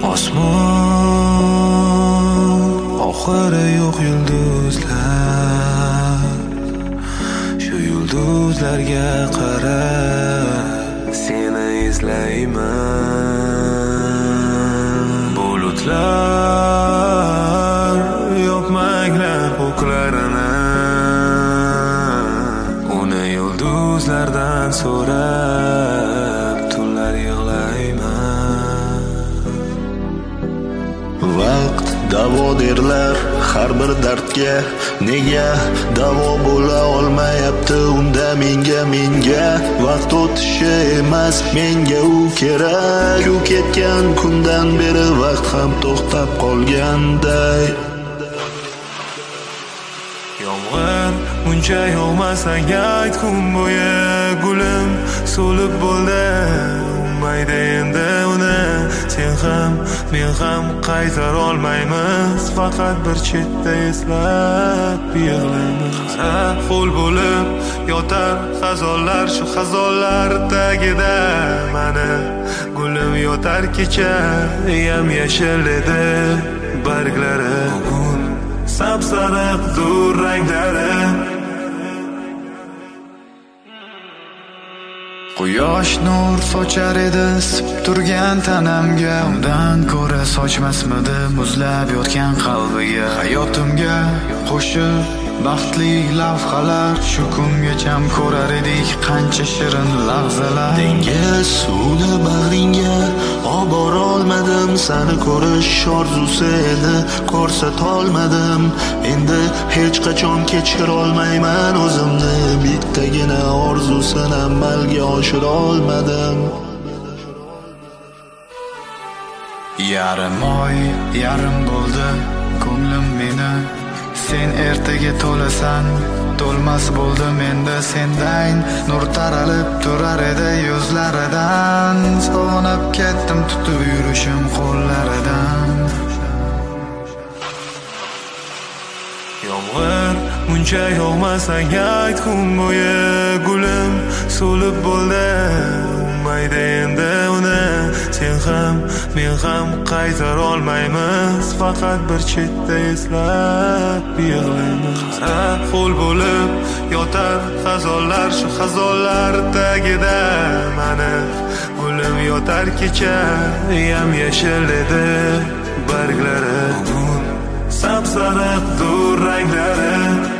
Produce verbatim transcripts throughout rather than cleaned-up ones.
Osmon oxiri yo'q yulduzlar, shu yulduzlarga qarab seni izlayman. Bulutlar yopmanglar ko'klarini, uni yulduzlardan so'rab tunlar yig'layman. Vaqt davo derlar har bir dardga, nega davo bo'la olmayapti unda menga menga vaqt o'tishi emas menga u kerak. U ketgan kundan beri vaqt ham to'xtab qolganday. Yomg'ir muncha yog'masang ayt kun bo'yi, gulim so'lib bo'ldi mayda endi uni. Sen ham men ham qaytar olmaymiz, faqat bir chetda eslab yig'laymiz. Qara ho'l bo'lib yotar xazonlar, shu xazonlar tagida mani gulim yotar. Kecha yam yashil edi barglari, bugun sapsariq dur ranglari. Quyosh nur sochar edi sip turgan tanamga, undan ko'ra sochmasmidi muzlab yotgan qalbiga. Hayotimga qo'shib baxtli lavhalar, shu kungacham ko'rar edik qancha shirin lahzalar. Dengiz suvni bag'ringga olib bora olmadim, seni ko'rish orzusi edi ko'rsatolmadim. Endi hech qachon kechira olmayman o'zimni, bittagina orzusini amalga oshira olmadim. Yarim oy yarim bo'ldi ko'nglim meni, sen ertaga to'lasan to'lmas bo'ldi menda. Sendan nur taralib turar edi yuzlaridan, sog'inib ketdim tutib yurishim qo'llaridan. Yomg'ir muncha yog'masang ayt kun bo'yi, gulim so'lib bo'ldi mayda endi uni. Sen ham men ham qaytar olmaymiz, faqat bir chetda eslab yig'laymiz. Qara ho'l bo'lib yotar xazonlar, shu xazonlar tagida mani gulim yotar. Kecha yam yashil edi barglari, bugun sapsariq dur ranglari.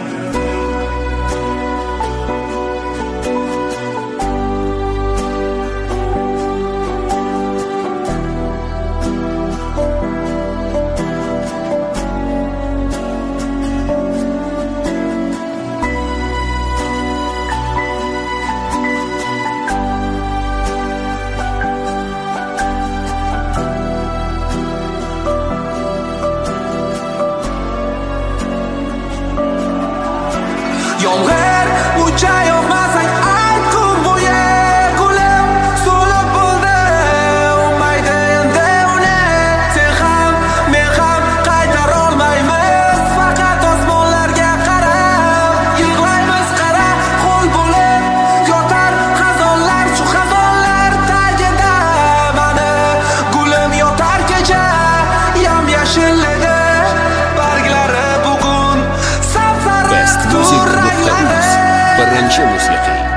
Yomg'ir muncha yog'masang ayt kun bo'yi, gulim so'lib bo'ldi mayda endi uni. Sen ham men ham qaytar olmaymiz, faqat osmonlarga qarab yig'laymiz. Qara ho'l bo'lib yotar xazonlar, shu xazonlar tagida mani gulim yotar. Kecha yam yashil edi barglari, bugun sapsariq dur ranglari. Birinchi musiqa.